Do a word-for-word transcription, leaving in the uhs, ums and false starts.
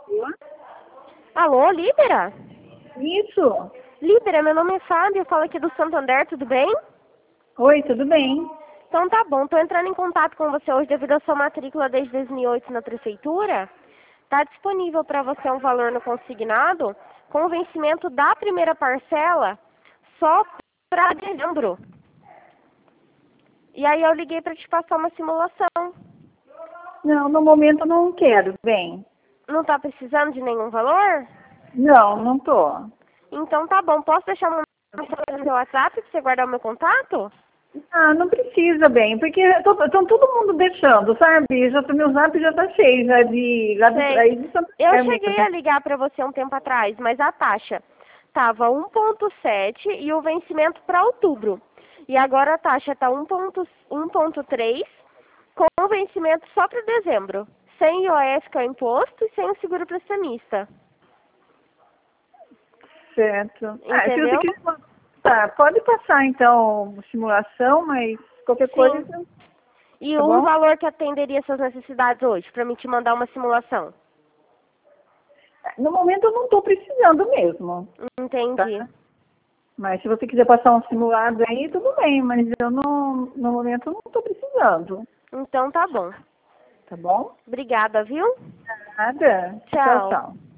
Alô, Líbera? Isso. Líbera, meu nome é Fábio, eu falo aqui do Santander, tudo bem? Oi, tudo bem? Então tá bom, tô entrando em contato com você hoje devido à sua matrícula desde dois mil e oito na prefeitura. Tá disponível para você um valor no consignado com o vencimento da primeira parcela só para dezembro. E aí eu liguei para te passar uma simulação. Não, no momento eu não quero, bem. Não tá precisando de nenhum valor? Não, não tô. Então tá bom, posso deixar uma mensagem no seu WhatsApp para você guardar o meu contato? Ah, não precisa, bem, porque estão todo mundo deixando, sabe? Já, meu zap já tá cheio, já de lá de, Sei. aí de Santa Eu Fé cheguei a mesmo. ligar para você um tempo atrás, mas a taxa tava um ponto sete e o vencimento para outubro. E agora a taxa tá um ponto três com o vencimento só para dezembro. Sem I O S, que é o imposto, e sem o seguro prestamista. Certo. Ah, se você Entendeu? quiser, tá, pode passar então simulação, mas qualquer Sim. coisa, E tá o bom? valor que atenderia suas necessidades hoje, para mim te mandar uma simulação? No momento eu não estou precisando mesmo, Entendi. tá? Mas se você quiser passar um simulado aí, tudo bem, mas eu não, no momento eu não estou precisando, Então tá bom. tá bom? Obrigada, viu? Nada. Tchau, Tchau. tchau.